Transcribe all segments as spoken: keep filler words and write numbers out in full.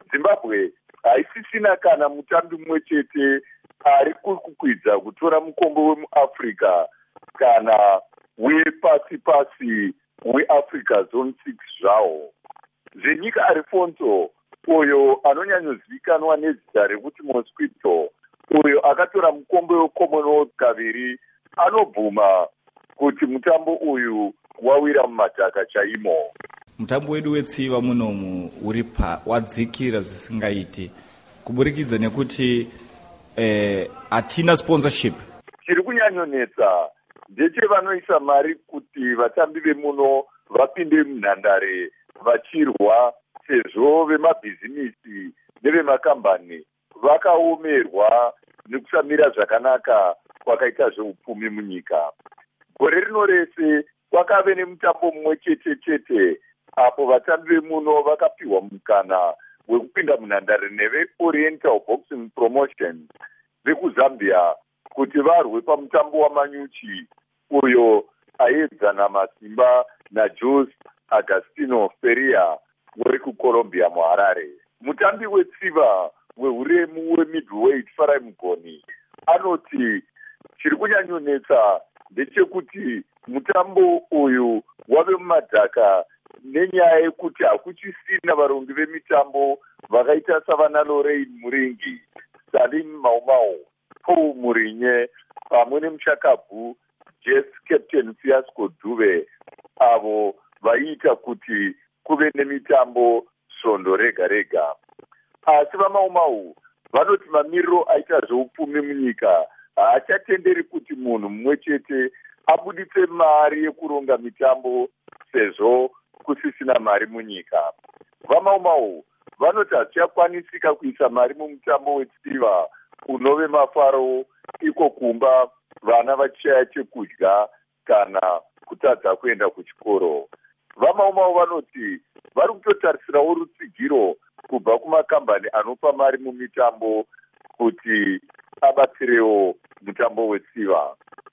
Zimbabwe haisisina kana mutambi mumwe chete ari kukwidza kutora mukombe wemuAfrica kana wepasi pasi weAfrica Zone six zvawo. Zvenyika Alfonso, uyo anonyanyozivikanwa nezita rekuti Mosquito, uyo akatora mukombe weCommonwealth kaviri, anobvuma kuti mutambo uyu wawira mumadhaka chaimo. Mutambo wedu wetsiva munomu uri pa wadzikira zvisingaiti kuburikidza nekuti eh, atina sponsorship. Chiri kunyanyonetsa ndechevanoisa mari kuti vatambi vemuno vapinde munhandare vachirwa, sezvo vemabhizimisi nevemakambani vakaomerwa nekusamira zvakanaka kwakaita zveupfumi munyika. Gore rino rese kwakave nemutambo mumwe chete chete apo vatambi vemuno vakapiwa mukana wekupinda munhandare neve-Oriental Boxing Promotion vekuzambia kuti varwe pamutambo wamanyuchi uyo aedzana masimba naJose Agostino Feria uri kuColombia muHarare. Mutambi wetsiva wehuremu wemiddleweight Farai Mugoni anoti chiri kunyanyonetsa ndechekuti mutambo uyu wave mumadhaka nenyaya yekuti hakuchisina varongi vemitambo vakaita savana Lorraine Muringi, Salim Maumau, Paul Murinye pamwe nemuchakabvu Jess Captain Fiasco Dube, avo vaiita kuti kuve nemitambo svondo rega rega. Asi vaMaumau vanoti mamiriro aita zveupfumi munyika haachatenderi kuti munhu mumwe chete abuditse mari yekuronga mitambo sezvo kusisina mari munyika. VaMaumau vanoti hazvichakwanisika kuisa mari mumutambo wetsiva unove mafaro iko kumba vana vachishaya chekudya kana kutadza kuenda kuchikoro. VaMaumau vanoti vari kutotarisirawo rutsigiro kubva kumakambani anopa mari mumitambo kuti abatsirewo mutambo wetsiva.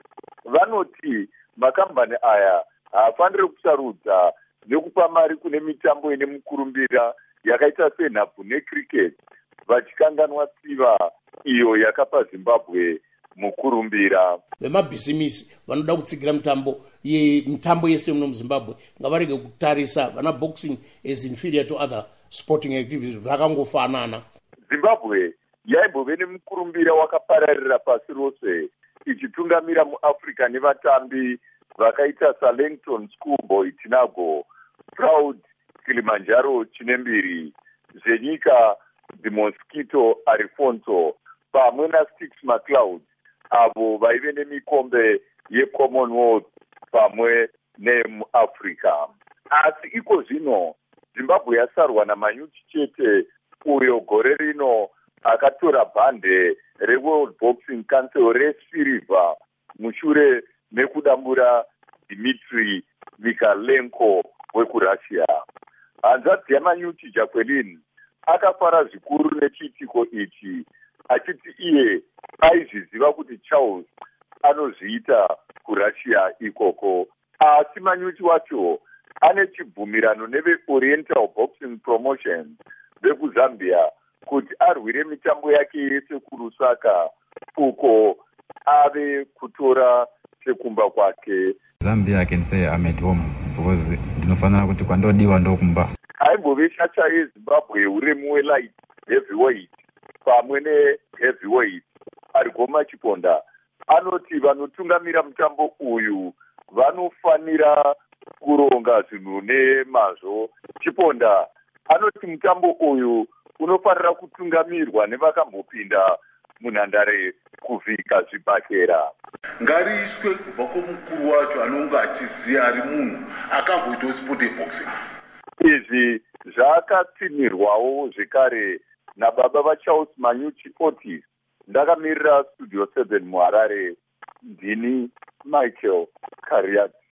Vanoti makambani aya haafaniri kusarudza nekupa mari kune mitambo ine mukurumbira yakaita senhabvu necricket, vachikanganwa tsiva iyo yakapa Zimbabwe mukurumbira. Vemabhizimisi vanoda kutsigira mitambo ye mitambo yese muno muZimbabwe ngavarege kutarisa vana boxing as inferior to other sporting activities vakangofanana. Zimbabwe yaimbove nemukurumbira wakapararira pasi rose ichitungamira muAfrica nevatambi vakaita saLangton Schoolboy Tinago, Proud Kilimanjaro Chinembiri, Zenyika The Mosquito Alfonso pamwe naStix McCloud, avo vaive nemikombe yeCommonwealth pamwe nemuAfrica. Asi iko zvino Zimbabwe yasarwa naManyuchi chete, uyo gore rino akatora bhande reWorld Boxing Council resirivha mushure mekudambura Dmitry Mikalenko wekuRussia. Hanzvadzi yaManyuchi Jacqueline akafara zvikuru nechiitiko ichi, achiti iye aizviziva kuti Charles anozviita kuRussia ikoko. Asi Manyuchi wacho ane chibvumirano neve-Oriental Boxing Promotion vekuzambia kuti arwire mitambo yake yese kuRusaka uko ave kutora sekumba kwake. Zambia I can say I'm at home because ndinofanira kuti kwandodiwa ndokumba. Aimbove shacha yeZimbabwe uremu welight heavyweight pamwe neheavyweight Arigoma Chiponda anoti vanotungamira mutambo uyu vanofanira kuronga zvinhu nemazvo. Chiponda anoti mutambo uyu unofanira kutungamirwa nevakambopinda munhandare kuvhika zvibhakera. Ngariiswe kubva kumukuru wacho anonga achiziya ari munhu akamboita sport boxing. Izvi zvakatsimirwawo zvekare nababa vaCharles Manyuchi Otis. Ndakamirira Studio seven muHarare, ndini Michael Kariat.